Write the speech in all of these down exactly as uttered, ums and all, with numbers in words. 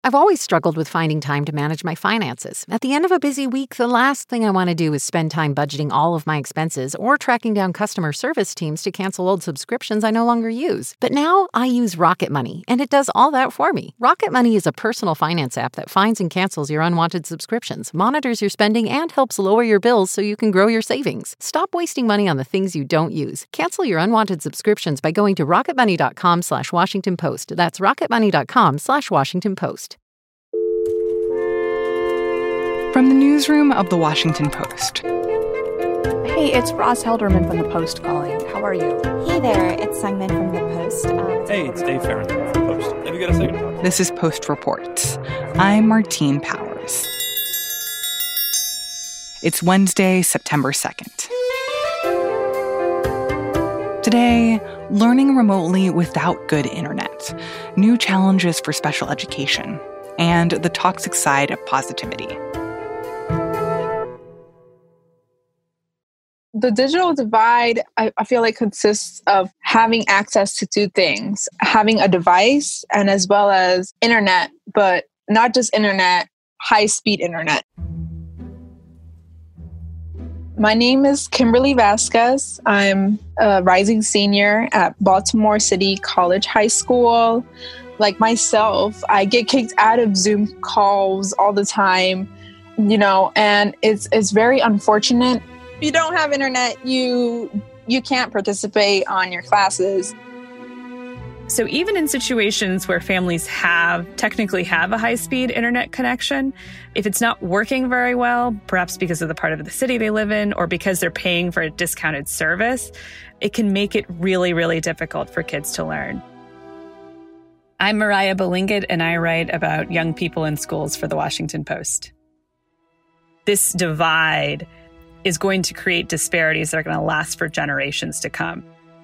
I've always struggled with finding time to manage my finances. At the end of a busy week, the last thing I want to do is spend time budgeting all of my expenses or tracking down customer service teams to cancel old subscriptions I no longer use. But now I use Rocket Money, and it does all that for me. Rocket Money is a personal finance app that finds and cancels your unwanted subscriptions, monitors your spending, and helps lower your bills so you can grow your savings. Stop wasting money on the things you don't use. Cancel your unwanted subscriptions by going to rocketmoney.com slash Washington Post. That's rocketmoney.com slash Washington Post. From the newsroom of The Washington Post. Hey, it's Ross Helderman from The Post calling. How are you? Hey there, it's Sungmin from The Post. Um, hey, it's Dave Farrington from Post. Have you got a second to talk? This is Post Reports. I'm Martine Powers. It's Wednesday, September second. Today, learning remotely without good internet, new challenges for special education, and the toxic side of positivity. The digital divide, I, I feel like, consists of having access to two things, having a device and as well as internet, but not just internet, high-speed internet. My name is Kimberly Vasquez. I'm a rising senior at Baltimore City College High School. Like myself, I get kicked out of Zoom calls all the time, you know, and it's it's very unfortunate. If you don't have internet, you you can't participate on your classes. So even in situations where families have technically have a high-speed internet connection, if it's not working very well, perhaps because of the part of the city they live in or because they're paying for a discounted service, it can make it really, really difficult for kids to learn. I'm Mariah Balingit, and I write about young people in schools for The Washington Post. This divide is going to create disparities that are going to last for generations to come.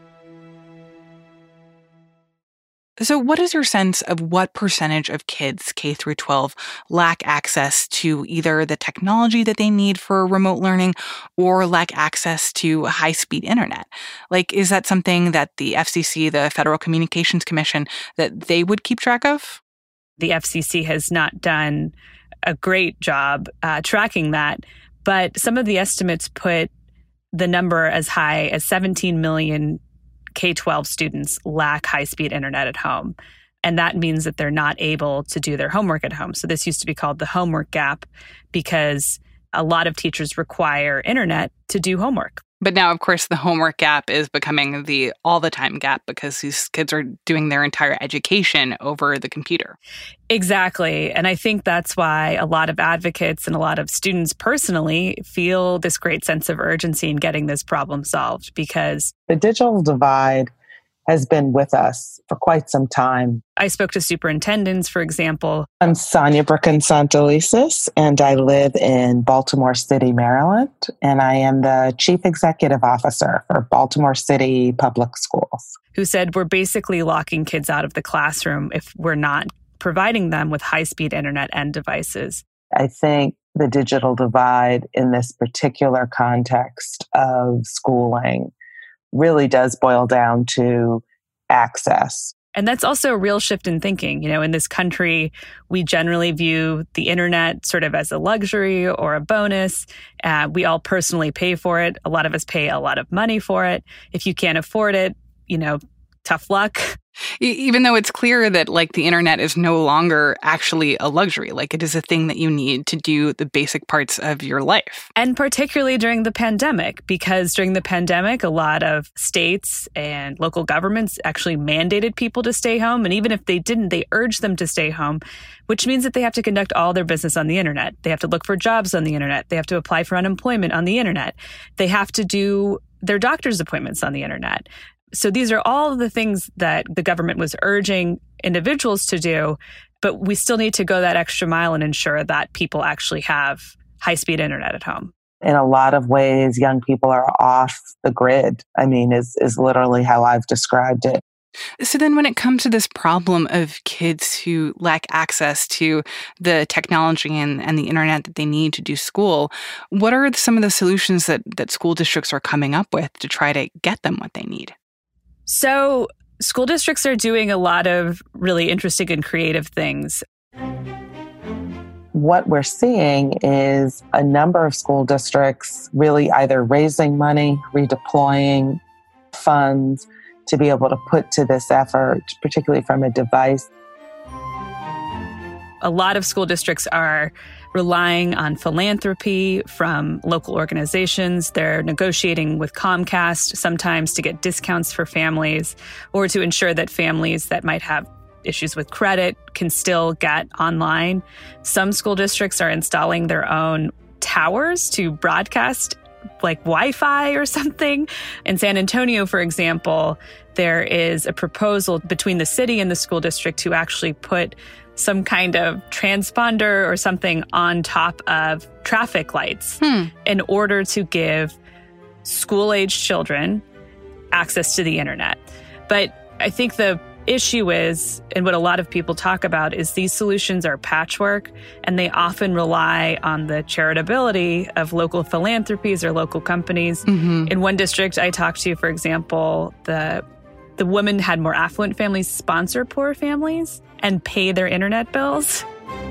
So what is your sense of what percentage of kids K through twelve lack access to either the technology that they need for remote learning or lack access to high-speed internet? Like, is that something that the F C C, the Federal Communications Commission, that they would keep track of? The F C C has not done a great job uh, tracking that, but some of the estimates put the number as high as seventeen million K twelve students lack high-speed internet at home. And that means that they're not able to do their homework at home. So this used to be called the homework gap because a lot of teachers require internet to do homework. But now, of course, the homework gap is becoming the all-the-time gap because these kids are doing their entire education over the computer. Exactly. And I think that's why a lot of advocates and a lot of students personally feel this great sense of urgency in getting this problem solved because the digital divide has been with us for quite some time. I spoke to superintendents, for example. I'm Sonia Bricken-Santelises, and I live in Baltimore City, Maryland, and I am the Chief Executive Officer for Baltimore City Public Schools. Who said we're basically locking kids out of the classroom if we're not providing them with high-speed internet and devices. I think the digital divide in this particular context of schooling really does boil down to access. And that's also a real shift in thinking. You know, in this country, we generally view the internet sort of as a luxury or a bonus. Uh, we all personally pay for it. A lot of us pay a lot of money for it. If you can't afford it, you know, tough luck. Even though it's clear that, like, the internet is no longer actually a luxury, like it is a thing that you need to do the basic parts of your life. And particularly during the pandemic, because during the pandemic, a lot of states and local governments actually mandated people to stay home. And even if they didn't, they urged them to stay home, which means that they have to conduct all their business on the internet. They have to look for jobs on the internet. They have to apply for unemployment on the internet. They have to do their doctor's appointments on the internet. So these are all the things that the government was urging individuals to do, but we still need to go that extra mile and ensure that people actually have high-speed internet at home. In a lot of ways, young people are off the grid. I mean, is is literally how I've described it. So then when it comes to this problem of kids who lack access to the technology and, and the internet that they need to do school, what are some of the solutions that, that school districts are coming up with to try to get them what they need? So school districts are doing a lot of really interesting and creative things. What we're seeing is a number of school districts really either raising money, redeploying funds to be able to put to this effort, particularly from a device. A lot of school districts are relying on philanthropy from local organizations. They're negotiating with Comcast sometimes to get discounts for families or to ensure that families that might have issues with credit can still get online. Some school districts are installing their own towers to broadcast like Wi-Fi or something. In San Antonio, for example, there is a proposal between the city and the school district to actually put some kind of transponder or something on top of traffic lights hmm. in order to give school-age children access to the internet. But I think the issue is, and what a lot of people talk about, is these solutions are patchwork, and they often rely on the charitability of local philanthropies or local companies. Mm-hmm. In one district I talked to, for example, the the women had more affluent families sponsor poor families and pay their internet bills.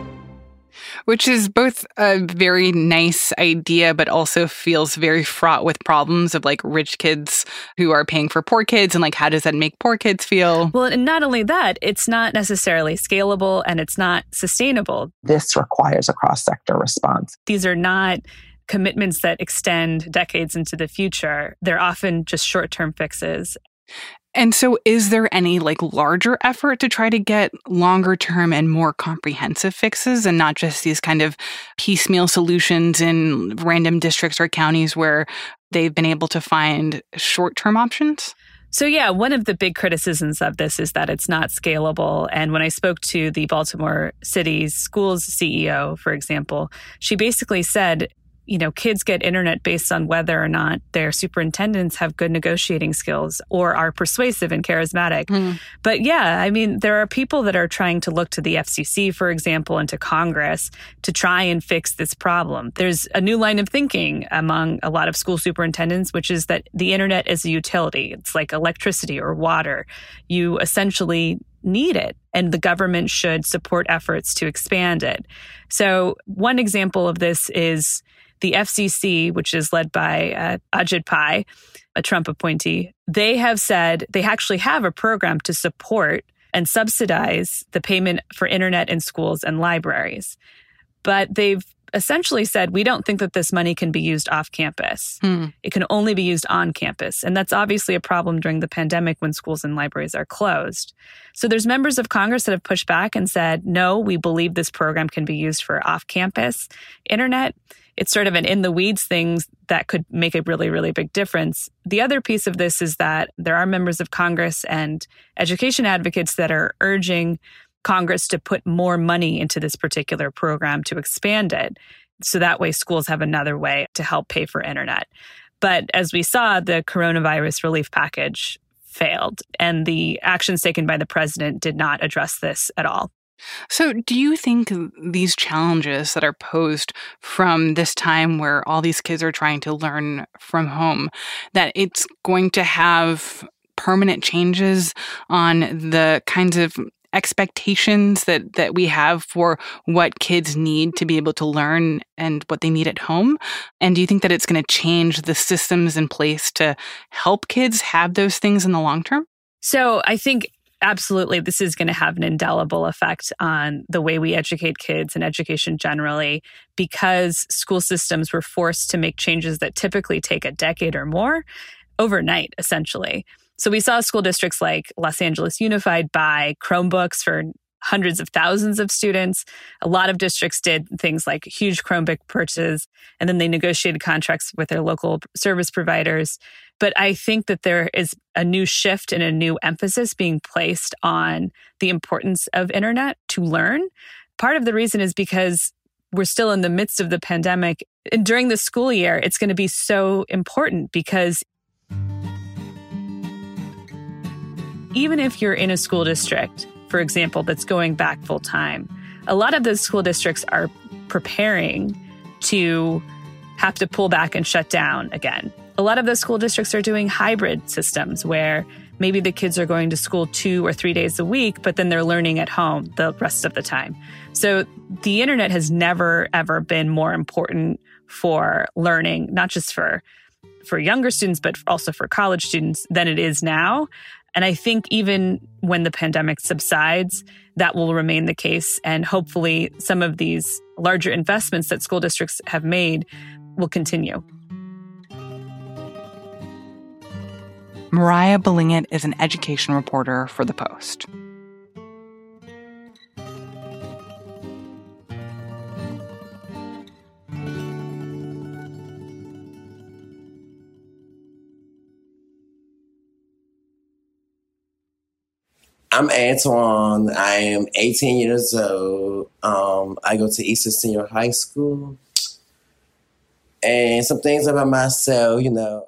Which is both a very nice idea, but also feels very fraught with problems of like rich kids who are paying for poor kids. And like, how does that make poor kids feel? Well, and not only that, it's not necessarily scalable and it's not sustainable. This requires a cross-sector response. These are not commitments that extend decades into the future. They're often just short-term fixes. And so is there any like larger effort to try to get longer term and more comprehensive fixes and not just these kind of piecemeal solutions in random districts or counties where they've been able to find short-term options? So yeah, one of the big criticisms of this is that it's not scalable. And when I spoke to the Baltimore City's schools C E O, for example, she basically said, you know, kids get internet based on whether or not their superintendents have good negotiating skills or are persuasive and charismatic. Mm. But yeah, I mean, there are people that are trying to look to the F C C, for example, and to Congress to try and fix this problem. There's a new line of thinking among a lot of school superintendents, which is that the internet is a utility. It's like electricity or water. You essentially need it, and the government should support efforts to expand it. So one example of this is the F C C, which is led by uh, Ajit Pai, a Trump appointee. They have said they actually have a program to support and subsidize the payment for internet in schools and libraries. But they've essentially said, we don't think that this money can be used off campus. Hmm. It can only be used on campus. And that's obviously a problem during the pandemic when schools and libraries are closed. So there's members of Congress that have pushed back and said, no, we believe this program can be used for off-campus internet. It's sort of an in-the-weeds thing that could make a really, really big difference. The other piece of this is that there are members of Congress and education advocates that are urging Congress to put more money into this particular program to expand it. So that way schools have another way to help pay for internet. But as we saw, the coronavirus relief package failed, and the actions taken by the president did not address this at all. So do you think these challenges that are posed from this time where all these kids are trying to learn from home, that it's going to have permanent changes on the kinds of expectations that, that we have for what kids need to be able to learn and what they need at home? And do you think that it's going to change the systems in place to help kids have those things in the long term? So I think absolutely, this is going to have an indelible effect on the way we educate kids and education generally, because school systems were forced to make changes that typically take a decade or more overnight, essentially. So we saw school districts like Los Angeles Unified buy Chromebooks for hundreds of thousands of students. A lot of districts did things like huge Chromebook purchases, and then they negotiated contracts with their local service providers. But I think that there is a new shift and a new emphasis being placed on the importance of internet to learn. Part of the reason is because we're still in the midst of the pandemic. And during the school year, it's going to be so important because even if you're in a school district, for example, that's going back full time, a lot of those school districts are preparing to have to pull back and shut down again. A lot of those school districts are doing hybrid systems where maybe the kids are going to school two or three days a week, but then they're learning at home the rest of the time. So the internet has never, ever been more important for learning, not just for, for younger students, but also for college students than it is now. And I think even when the pandemic subsides, that will remain the case. And hopefully some of these larger investments that school districts have made will continue. Mariah Balingit is an education reporter for The Post. I'm Antoine. I am eighteen years old. Um, I go to Eastern Senior High School. And some things about myself, you know.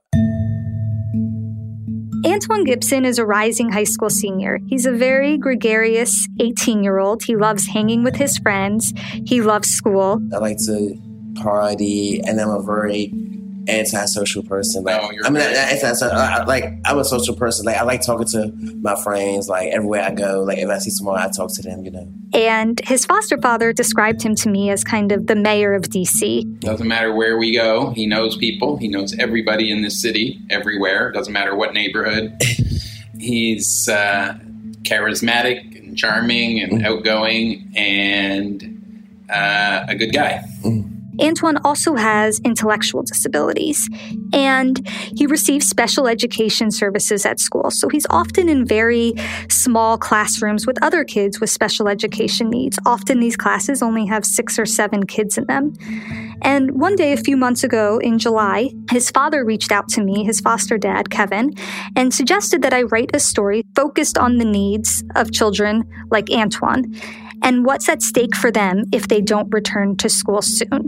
Antoine Gibson is a rising high school senior. He's a very gregarious eighteen-year-old. He loves hanging with his friends. He loves school. I like to party, and I'm a very antisocial person. Like, no, you're I mean, very- antisocial. I, like I'm a social person. Like I like talking to my friends. Like everywhere I go. Like if I see someone, I talk to them. You know. And his foster father described him to me as kind of the mayor of D C. Doesn't matter where we go. He knows people. He knows everybody in this city, everywhere. Doesn't matter what neighborhood. He's uh, charismatic and charming and mm. outgoing and uh, a good guy. Mm. Antoine also has intellectual disabilities, and he receives special education services at school. So he's often in very small classrooms with other kids with special education needs. Often these classes only have six or seven kids in them. And one day, a few months ago in July, his father reached out to me, his foster dad, Kevin, and suggested that I write a story focused on the needs of children like Antoine and what's at stake for them if they don't return to school soon.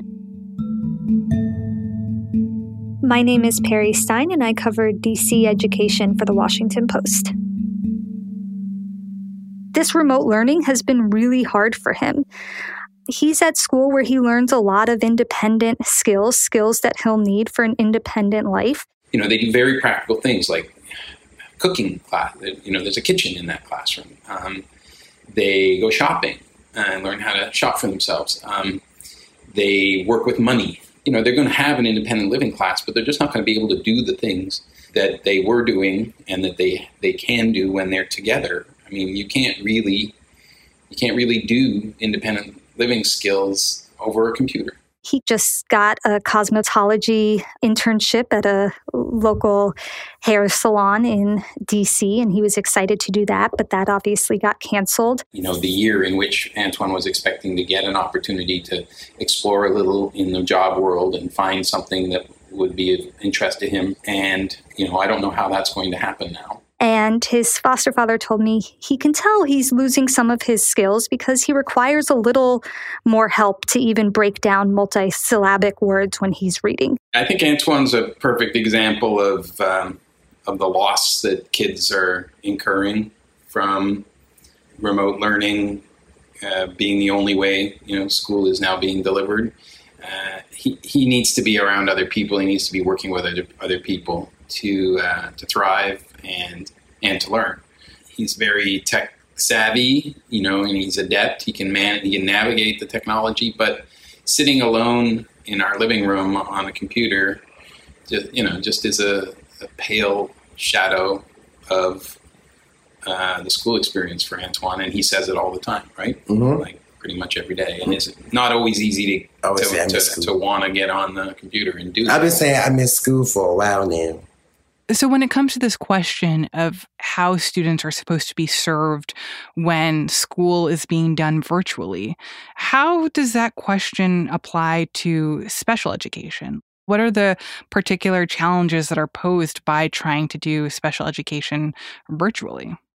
My name is Perry Stein, and I cover D C education for The Washington Post. This remote learning has been really hard for him. He's at school where he learns a lot of independent skills, skills that he'll need for an independent life. You know, they do very practical things like cooking class. You know, there's a kitchen in that classroom. Um, they go shopping and learn how to shop for themselves. Um, they work with money. You know, they're going to have an independent living class, but they're just not going to be able to do the things that they were doing and that they, they can do when they're together. I mean, you can't really, you can't really do independent living skills over a computer. He just got a cosmetology internship at a local hair salon in D C, and he was excited to do that, but that obviously got canceled. You know, the year in which Antoine was expecting to get an opportunity to explore a little in the job world and find something that would be of interest to him. And, you know, I don't know how that's going to happen now. And his foster father told me he can tell he's losing some of his skills because he requires a little more help to even break down multisyllabic words when he's reading. I think Antoine's a perfect example of um, of the loss that kids are incurring from remote learning uh, being the only way, you know, school is now being delivered. Uh, he, he needs to be around other people. He needs to be working with other, other people to uh, to thrive and and to learn. He's very tech savvy, you know, and he's adept. He can man, he can navigate the technology, but sitting alone in our living room on a computer, just, you know, just is a, a pale shadow of uh, the school experience for Antoine, and he says it all the time, right? Mm-hmm. Like pretty much every day, and it's not always easy to always to, to, to want to get on the computer and do that. I've been saying I miss school for a while now. So when it comes to this question of how students are supposed to be served when school is being done virtually, how does that question apply to special education? What are the particular challenges that are posed by trying to do special education virtually?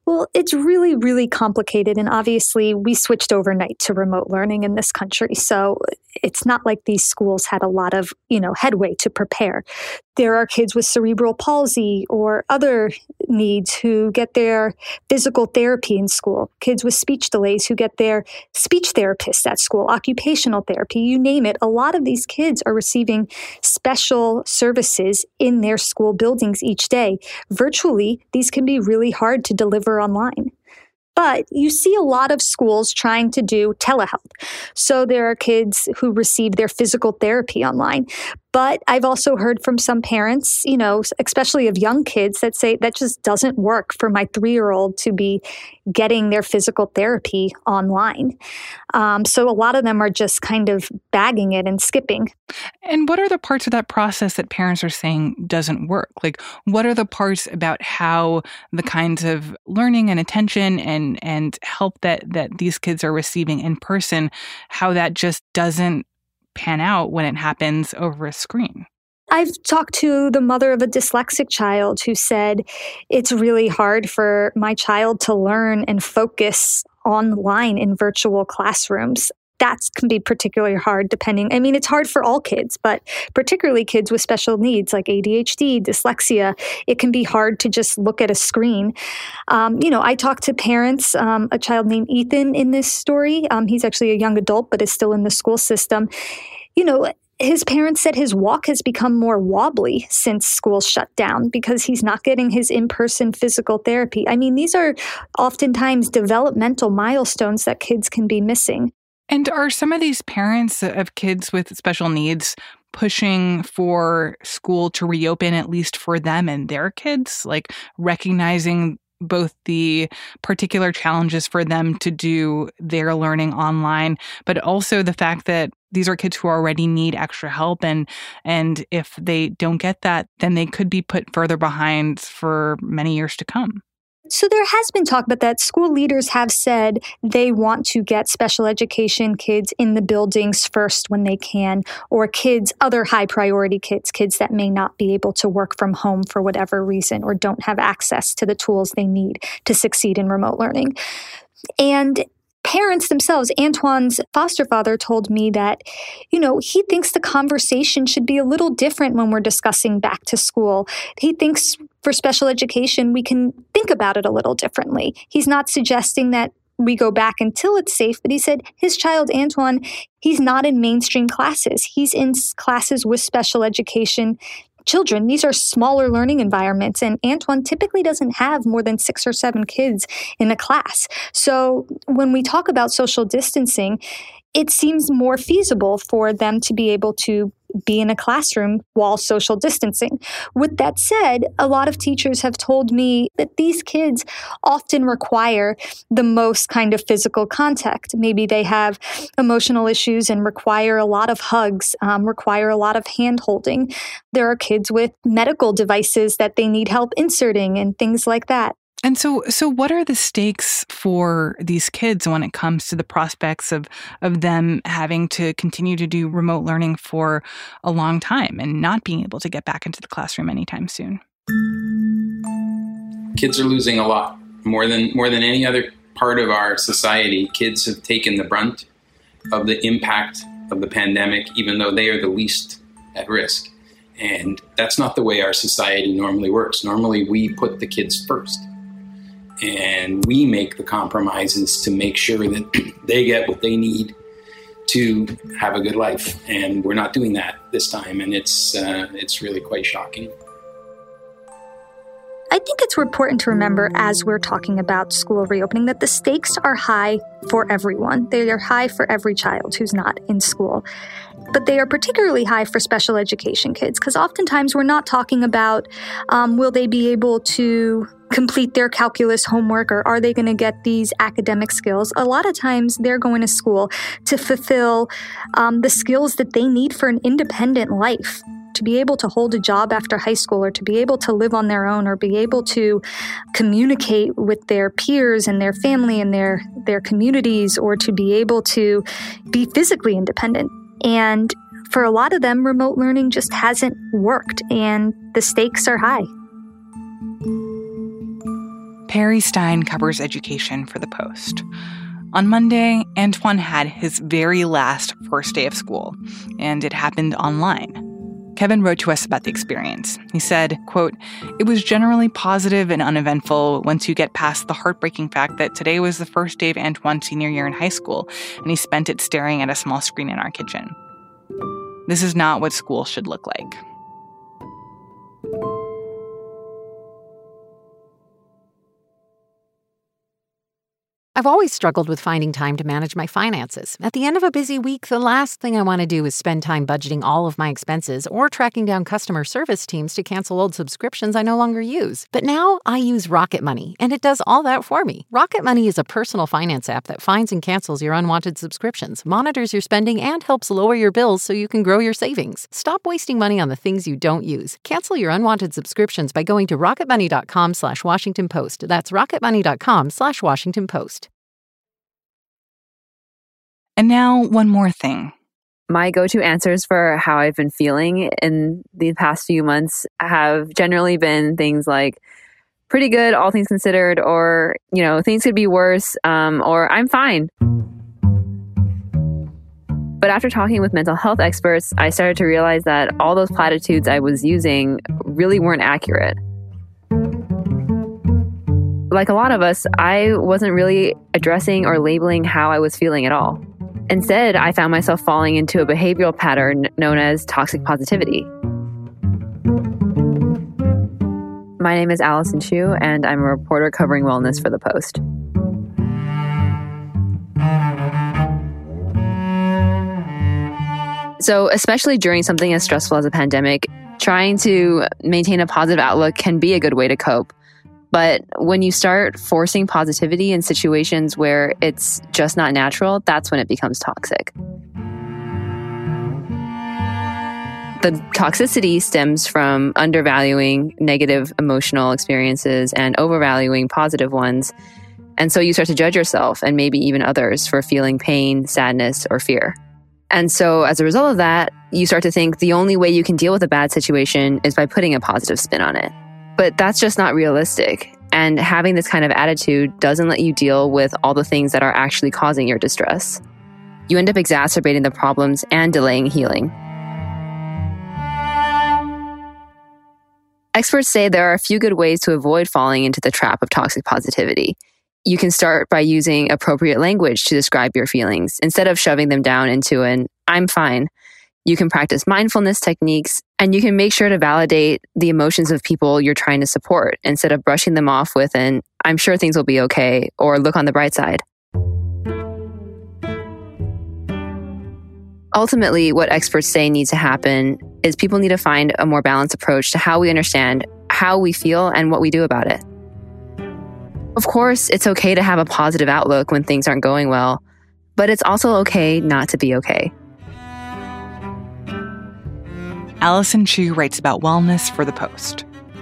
Well, it's really, really complicated. And obviously, we switched overnight to remote learning in this country. So it's not like these schools had a lot of, you know, headway to prepare. There are kids with cerebral palsy or other needs who get their physical therapy in school, kids with speech delays who get their speech therapists at school, occupational therapy, you name it. A lot of these kids are receiving special services in their school buildings each day. Virtually, these can be really hard to deliver online. But you see a lot of schools trying to do telehealth. So there are kids who receive their physical therapy online. But I've also heard from some parents, you know, especially of young kids, that say that just doesn't work for my three-year-old to be getting their physical therapy online. Um, so a lot of them are just kind of bagging it and skipping. And what are the parts of that process that parents are saying doesn't work? Like, what are the parts about how the kinds of learning and attention and, and help that, that these kids are receiving in person, how that just doesn't pan out when it happens over a screen? I've talked to the mother of a dyslexic child who said it's really hard for my child to learn and focus online in virtual classrooms. That can be particularly hard depending. I mean, it's hard for all kids, but particularly kids with special needs like A D H D, dyslexia, it can be hard to just look at a screen. Um, you know, I talked to parents, um, a child named Ethan in this story. Um, he's actually a young adult, but is still in the school system. You know, his parents said his walk has become more wobbly since school shut down because he's not getting his in-person physical therapy. I mean, these are oftentimes developmental milestones that kids can be missing. And are some of these parents of kids with special needs pushing for school to reopen, at least for them and their kids, like recognizing both the particular challenges for them to do their learning online, but also the fact that these are kids who already need extra help, and and if they don't get that, then they could be put further behind for many years to come? So there has been talk about that. School leaders have said they want to get special education kids in the buildings first when they can, or kids, other high priority kids, kids that may not be able to work from home for whatever reason or don't have access to the tools they need to succeed in remote learning. And parents themselves, Antoine's foster father told me that, you know, he thinks the conversation should be a little different when we're discussing back to school. He thinks for special education, we can think about it a little differently. He's not suggesting that we go back until it's safe, but he said his child, Antoine, he's not in mainstream classes. He's in classes with special education children. These are smaller learning environments, and Antoine typically doesn't have more than six or seven kids in a class. So when we talk about social distancing, it seems more feasible for them to be able to be in a classroom while social distancing. With that said, a lot of teachers have told me that these kids often require the most kind of physical contact. Maybe they have emotional issues and require a lot of hugs, um, require a lot of hand holding. There are kids with medical devices that they need help inserting and things like that. And so, so what are the stakes for these kids when it comes to the prospects of, of them having to continue to do remote learning for a long time and not being able to get back into the classroom anytime soon? Kids are losing a lot. More than more than any other part of our society, kids have taken the brunt of the impact of the pandemic, even though they are the least at risk. And that's not the way our society normally works. Normally, we put the kids first. And we make the compromises to make sure that they get what they need to have a good life. And we're not doing that this time. And it's uh, it's really quite shocking. I think it's important to remember as we're talking about school reopening that the stakes are high for everyone. They are high for every child who's not in school. But they are particularly high for special education kids because oftentimes we're not talking about um, will they be able to complete their calculus homework or are they going to get these academic skills. A lot of times they're going to school to fulfill um, the skills that they need for an independent life, to be able to hold a job after high school or to be able to live on their own or be able to communicate with their peers and their family and their, their communities or to be able to be physically independent. And for a lot of them, remote learning just hasn't worked and the stakes are high. Perry Stein covers education for The Post. On Monday, Antoine had his very last first day of school, and it happened online. Kevin wrote to us about the experience. He said, quote, "It was generally positive and uneventful once you get past the heartbreaking fact that today was the first day of Antoine's senior year in high school, and he spent it staring at a small screen in our kitchen. This is not what school should look like." I've always struggled with finding time to manage my finances. At the end of a busy week, the last thing I want to do is spend time budgeting all of my expenses or tracking down customer service teams to cancel old subscriptions I no longer use. But now I use Rocket Money, and it does all that for me. Rocket Money is a personal finance app that finds and cancels your unwanted subscriptions, monitors your spending, and helps lower your bills so you can grow your savings. Stop wasting money on the things you don't use. Cancel your unwanted subscriptions by going to rocketmoney.com slash Washington Post. That's rocketmoney.com slash Washington Post. And now, one more thing. My go-to answers for how I've been feeling in the past few months have generally been things like pretty good, all things considered, or, you know, things could be worse, um, or I'm fine. But after talking with mental health experts, I started to realize that all those platitudes I was using really weren't accurate. Like a lot of us, I wasn't really addressing or labeling how I was feeling at all. Instead, I found myself falling into a behavioral pattern known as toxic positivity. My name is Allison Chu, and I'm a reporter covering wellness for The Post. So, especially during something as stressful as a pandemic, trying to maintain a positive outlook can be a good way to cope. But when you start forcing positivity in situations where it's just not natural, that's when it becomes toxic. The toxicity stems from undervaluing negative emotional experiences and overvaluing positive ones. And so you start to judge yourself and maybe even others for feeling pain, sadness, or fear. And so as a result of that, you start to think the only way you can deal with a bad situation is by putting a positive spin on it. But that's just not realistic. And having this kind of attitude doesn't let you deal with all the things that are actually causing your distress. You end up exacerbating the problems and delaying healing. Experts say there are a few good ways to avoid falling into the trap of toxic positivity. You can start by using appropriate language to describe your feelings instead of shoving them down into an "I'm fine." You can practice mindfulness techniques, and you can make sure to validate the emotions of people you're trying to support instead of brushing them off with an "I'm sure things will be okay" or "look on the bright side." Ultimately, what experts say needs to happen is people need to find a more balanced approach to how we understand how we feel and what we do about it. Of course, it's okay to have a positive outlook when things aren't going well, but it's also okay not to be okay. Allison Chu writes about wellness for The Post.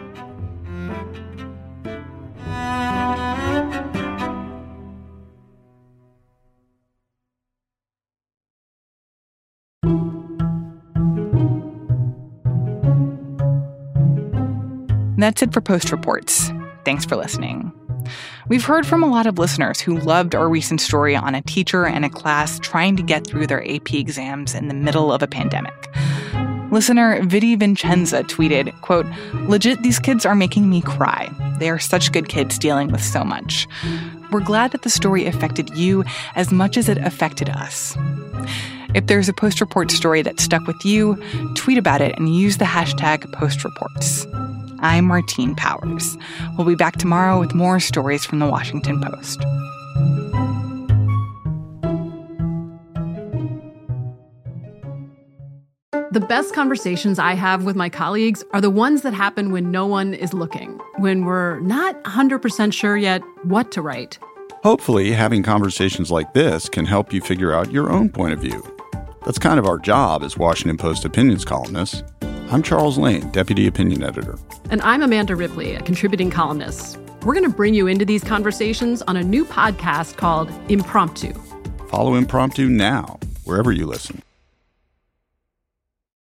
That's it for Post Reports. Thanks for listening. We've heard from a lot of listeners who loved our recent story on a teacher and a class trying to get through their A P exams in the middle of a pandemic. Listener Vidi Vincenza tweeted, quote, "Legit, these kids are making me cry. They are such good kids dealing with so much. We're glad that the story affected you as much as it affected us." If there's a Post Report story that stuck with you, tweet about it and use the hashtag PostReports. I'm Martine Powers. We'll be back tomorrow with more stories from the Washington Post. The best conversations I have with my colleagues are the ones that happen when no one is looking, when we're not one hundred percent sure yet what to write. Hopefully, having conversations like this can help you figure out your own point of view. That's kind of our job as Washington Post opinions columnists. I'm Charles Lane, Deputy Opinion Editor. And I'm Amanda Ripley, a contributing columnist. We're going to bring you into these conversations on a new podcast called Impromptu. Follow Impromptu now, wherever you listen.